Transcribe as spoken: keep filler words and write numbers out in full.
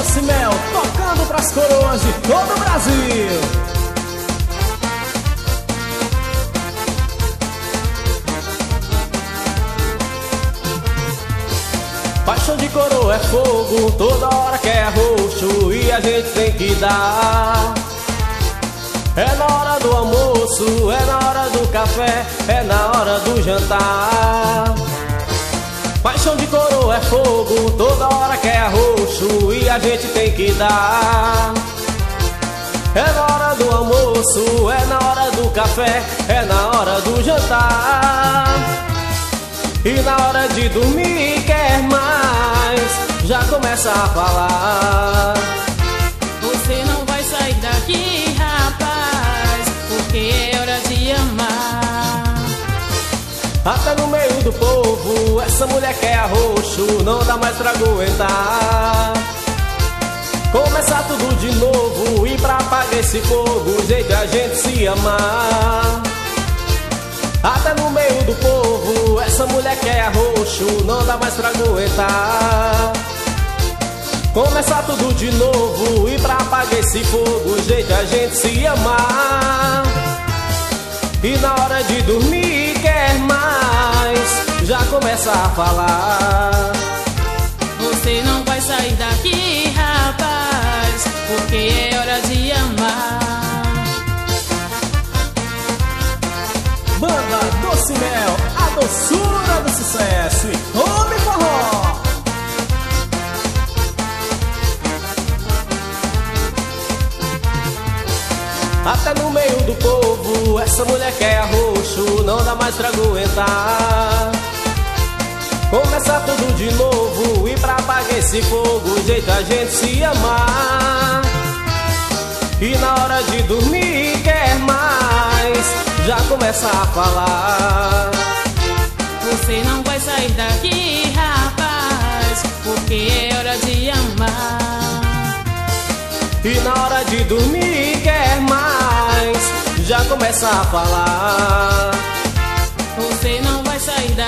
Doce Mel, tocando pras coroas de todo o Brasil. Paixão de coroa é fogo, toda hora quer roxo e a gente tem que dar. É na hora do almoço, é na hora do café, é na hora do jantar. Paixão de coroa é fogo, toda hora quer roxo e a gente tem que dar. É na hora do almoço, é na hora do café, é na hora do jantar. E na hora de dormir quer mais, já começa a falar. Você não vai sair daqui, rapaz, porque é hora de amar. Até no meio do povo, essa mulher quer arroxo, não dá mais pra aguentar. Começar tudo de novo e pra apagar esse fogo, o jeito é a gente se amar. Até no meio do povo, essa mulher quer arroxo, não dá mais pra aguentar. Começar tudo de novo e pra apagar esse fogo, o jeito é a gente se amar. E na hora de dormir quer mais, já começa a falar. Você não vai sair daqui, rapaz, porque é hora de amar. Banda Doce Mel, a doçura do sucesso. E come forró. Até no meio do povo, essa mulher quer arroxo, não dá mais pra aguentar. Começar tudo de novo e pra apagar esse fogo, o jeito é a gente se amar. E na hora de dormir quer mais, já começa a falar. Você não vai sair daqui, rapaz, porque é hora de amar. E na hora de dormir quer mais, já começa a falar. Você não vai sair daqui.